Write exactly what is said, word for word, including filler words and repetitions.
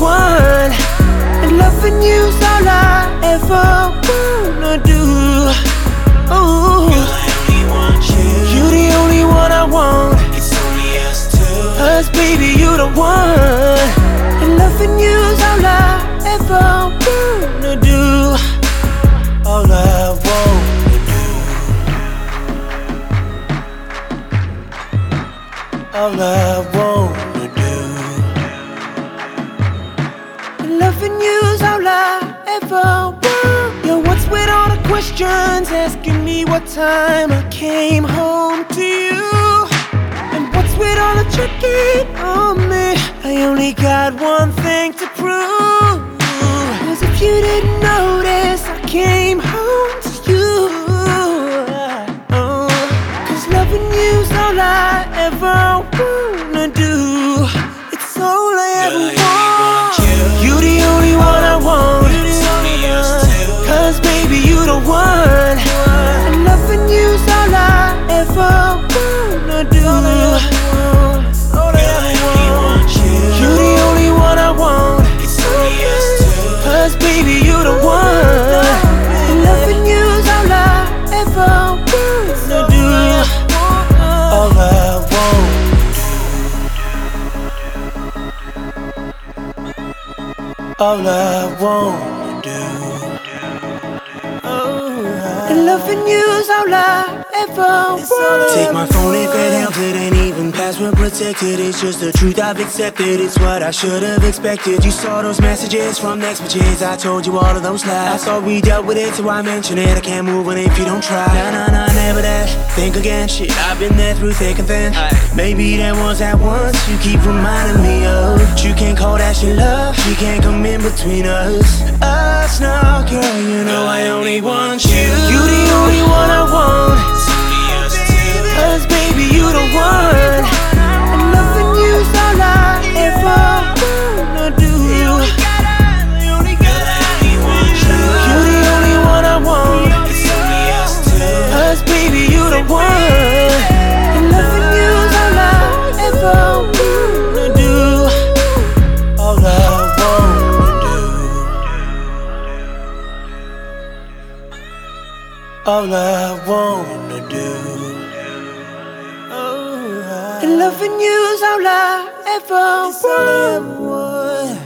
one, and loving you's all I ever wanna do. Ooh, Girl, I only want you. you the only one I want. It's only us two. Cause baby, you the one, and loving you's all I ever wanna do. All I wanna do. All I wanna do. And loving you's all I ever want. Yo, what's with all the questions asking me what time I came home to you? And what's with all the checking on me? I only got one thing to prove. Cause if you didn't notice, I came home to you. Oh, cause loving you's all I ever wanna do. It's all I Girl, ever I only want want. you. You the only one I want. It's only us two. Cause baby, you the one, and loving you's all I ever wanna do. All I Girl, I ever only want. want you. You the only one I want. It's only us two. Cause baby, you the one, and loving you's all I ever wanna do. All I want. All I wanna do. And loving you's all I ever want. Take my phone if it helps, it ain't even password protected. It's just the truth I've accepted, it's what I should have expected. You saw those messages from next bitches, I told you all of those lies. I thought we dealt with it, so I mentioned it. I can't move on if you don't try. Nah, nah, nah, never that, think again. Shit, I've been there through thick and thin. Maybe there was that once you keep reminding me of. But you can't call that shit love, you can't come in between us. Us now, girl, you know I only want you. You the only one I want. It's only us two. Cause baby, you the one, and loving you's all I ever wanna do. Girl, I only want you. You the only one I want. It's only us two. Cause baby, you the one, and loving you's all I ever wanna do. All I wanna do. All I wanna do. And loving you's all I ever want.